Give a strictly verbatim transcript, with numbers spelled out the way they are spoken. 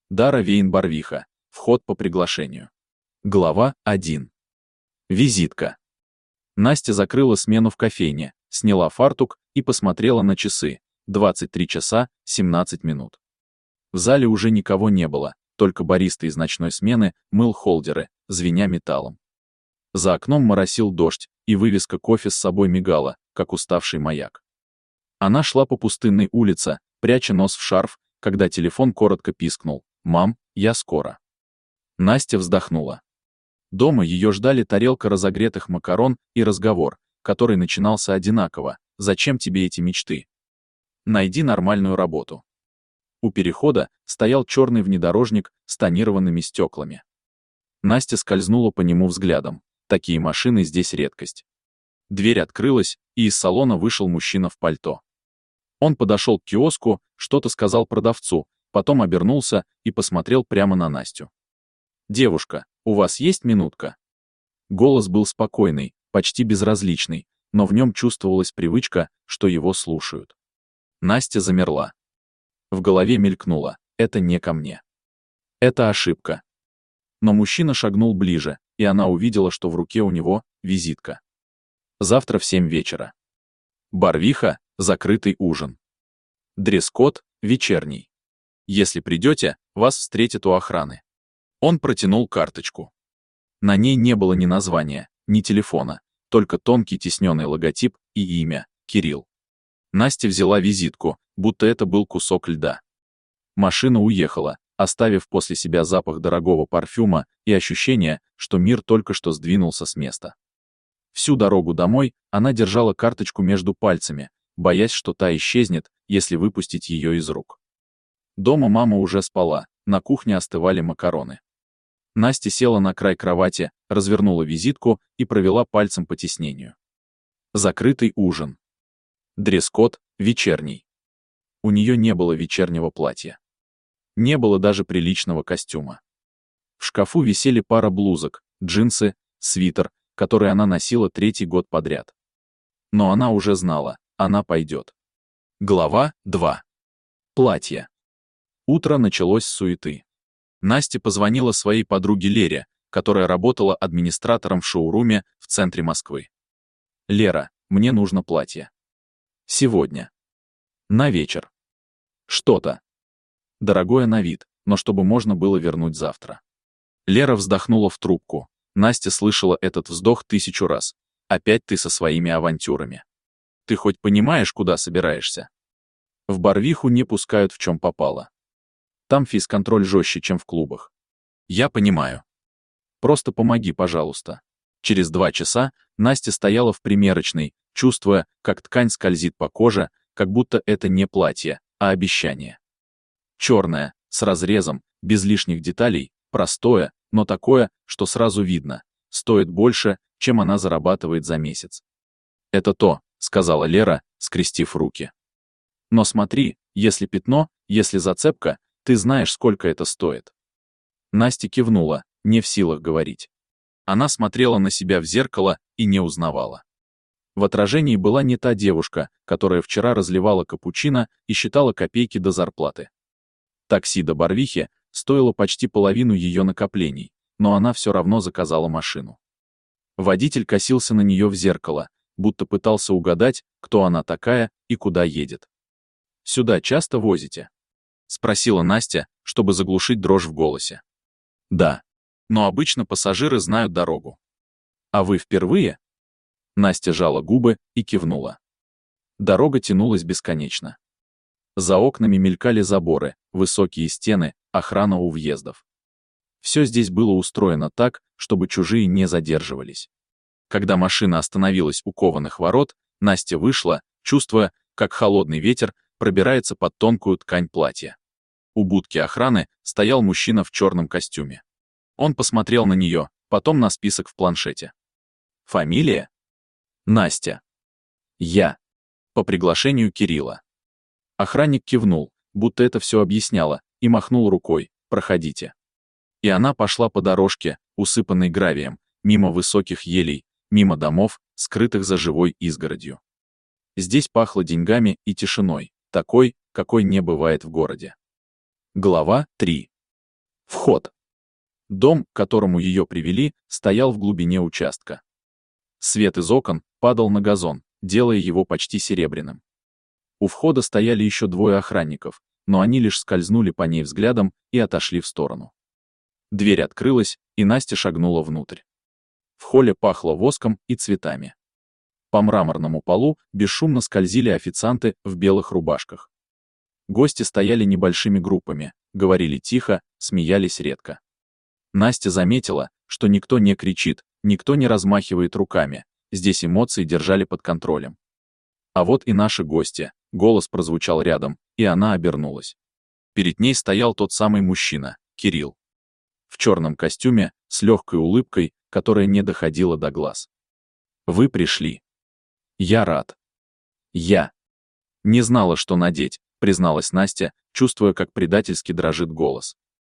Дара Вейн-Барвиха. Вход по приглашению. Глава один. Визитка. Настя закрыла смену в кофейне, сняла фартук и посмотрела на часы. двадцать три часа семнадцать минут. В зале уже никого не было, только бариста из ночной смены мыл холдеры, звеня металлом. За окном моросил дождь, и вывеска кофе с собой мигала, как уставший маяк. Она шла по пустынной улице, пряча нос в шарф, когда телефон коротко пискнул: «Мам, я скоро». Настя вздохнула. Дома ее ждали тарелка разогретых макарон и разговор, который начинался одинаково: «Зачем тебе эти мечты? Найди нормальную работу». У перехода стоял черный внедорожник с тонированными стеклами. Настя скользнула по нему взглядом. Такие машины здесь редкость. Дверь открылась, и из салона вышел мужчина в пальто. Он подошел к киоску, что-то сказал продавцу, потом обернулся и посмотрел прямо на Настю. «Девушка, у вас есть минутка?» Голос был спокойный, почти безразличный, но в нем чувствовалась привычка, что его слушают. Настя замерла. В голове мелькнуло: это не ко мне. Это ошибка. Но мужчина шагнул ближе, и она увидела, что в руке у него визитка. Завтра в семь вечера. Барвиха, закрытый ужин. Дресс-код вечерний. Если придете, вас встретят у охраны. Он протянул карточку. На ней не было ни названия, ни телефона, только тонкий тисненный логотип и имя — Кирилл. Настя взяла визитку, будто это был кусок льда. Машина уехала, оставив после себя запах дорогого парфюма и ощущение, что мир только что сдвинулся с места. Всю дорогу домой она держала карточку между пальцами, боясь, что та исчезнет, если выпустить ее из рук. Дома мама уже спала, на кухне остывали макароны. Настя села на край кровати, развернула визитку и провела пальцем по тиснению. Закрытый ужин. Дресс-код вечерний. У нее не было вечернего платья. Не было даже приличного костюма. В шкафу висели пара блузок, джинсы, свитер, который она носила третий год подряд. Но она уже знала, она пойдет. Глава два. Платье. Утро началось с суеты. Настя позвонила своей подруге Лере, которая работала администратором в шоуруме в центре Москвы. «Лера, мне нужно платье. Сегодня. На вечер. Что-то. Дорогое на вид, но чтобы можно было вернуть завтра». Лера вздохнула в трубку. Настя слышала этот вздох тысячу раз. «Опять ты со своими авантюрами. Ты хоть понимаешь, куда собираешься? В Барвиху не пускают в чем попало. Там физконтроль жестче, чем в клубах. Я понимаю. Просто помоги, пожалуйста». Через два часа Настя стояла в примерочной, чувствуя, как ткань скользит по коже, как будто это не платье, а обещание. Черное, с разрезом, без лишних деталей, простое, но такое, что сразу видно, стоит больше, чем она зарабатывает за месяц. «Это то», — сказала Лера, скрестив руки. «Но смотри, если пятно, если зацепка, ты знаешь, сколько это стоит». Настя кивнула, не в силах говорить. Она смотрела на себя в зеркало и не узнавала. В отражении была не та девушка, которая вчера разливала капучино и считала копейки до зарплаты. Такси до Барвихи стоило почти половину ее накоплений, но она все равно заказала машину. Водитель косился на нее в зеркало, будто пытался угадать, кто она такая и куда едет. «Сюда часто возите?» — спросила Настя, чтобы заглушить дрожь в голосе. «Да. Но обычно пассажиры знают дорогу». «А вы впервые?» Настя жала губы и кивнула. Дорога тянулась бесконечно. За окнами мелькали заборы, высокие стены, охрана у въездов. Все здесь было устроено так, чтобы чужие не задерживались. Когда машина остановилась у кованых ворот, Настя вышла, чувствуя, как холодный ветер пробирается под тонкую ткань платья. У будки охраны стоял мужчина в черном костюме. Он посмотрел на нее, потом на список в планшете. «Фамилия?» «Настя». «Я». По приглашению Кирилла. Охранник кивнул, будто это все объясняло, и махнул рукой: «Проходите». И она пошла по дорожке, усыпанной гравием, мимо высоких елей, мимо домов, скрытых за живой изгородью. Здесь пахло деньгами и тишиной, такой, какой не бывает в городе. Глава три. Вход. Дом, к которому ее привели, стоял в глубине участка. Свет из окон падал на газон, делая его почти серебряным. У входа стояли еще двое охранников, но они лишь скользнули по ней взглядом и отошли в сторону. Дверь открылась, и Настя шагнула внутрь. В холле пахло воском и цветами. По мраморному полу бесшумно скользили официанты в белых рубашках. Гости стояли небольшими группами, говорили тихо, смеялись редко. Настя заметила, что никто не кричит, никто не размахивает руками, здесь эмоции держали под контролем. А вот и наши гости, голос прозвучал рядом, и она обернулась. Перед ней стоял тот самый мужчина, Кирилл. В черном костюме, с легкой улыбкой, которая не доходила до глаз. Вы пришли. Я рад. Я. Не знала, что надеть, призналась Настя, чувствуя, как предательски дрожит голос.